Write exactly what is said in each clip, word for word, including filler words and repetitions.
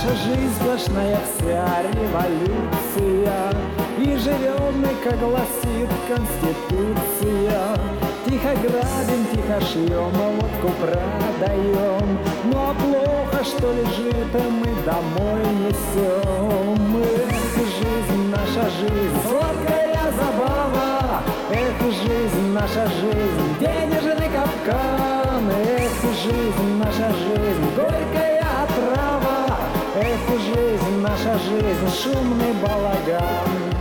Наша жизнь сплошная вся революция, и живем мы, как гласит Конституция. Тихо грабим, тихо шьем, а водку продаем. Ну а плохо, что лежит, а мы домой несем. Эх, жизнь, наша жизнь, сладкая забава. Эх, жизнь, наша жизнь, денежный капкан. Эх, жизнь, наша жизнь, горькая отрава. Эх, жизнь, наша жизнь, шумный балаган.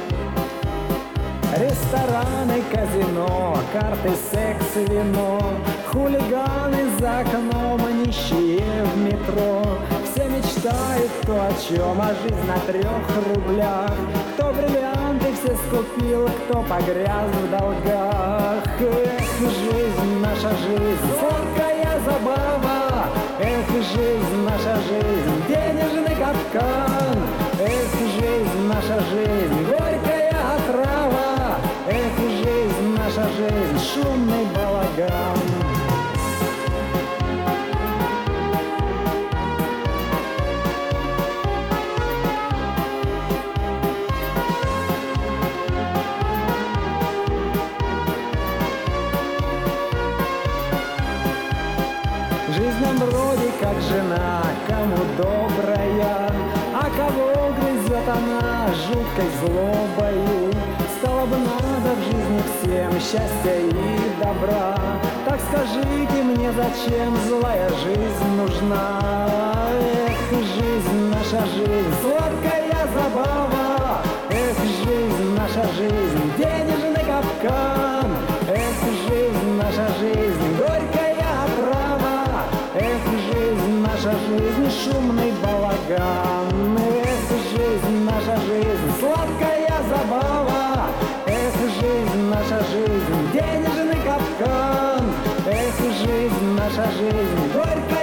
Рестораны, казино, карты, секс, вино, хулиганы за окном, нищие в метро. Все мечтают кто о чем, а жизнь на трех рублях. Кто бриллианты все скупил, кто погряз в долгах. Эх, жизнь, наша жизнь, сладкая забава. Эх, жизнь, наша жизнь, денежный капкан. Эх, жизнь, наша жизнь, горькая отрава. Эх, жизнь, наша жизнь, шумный балаган. Жизнь нам вроде как жена, кому добрая, а кого грызет она жуткой злобою. Стало бы надо в жизни всем счастья и добра. Так скажите мне, зачем злая жизнь нужна? Эх, жизнь, наша жизнь, сладкая забава. Эх, жизнь, наша жизнь, денежный капкан. Эх, жизнь, наша жизнь, горькая отрава. Эх, жизнь, наша жизнь, шумный балаган. Эх, жизнь, наша жизнь, сладкая забава. Эх, жизнь, наша жизнь, денежный капкан. Эх, жизнь, наша жизнь, горькая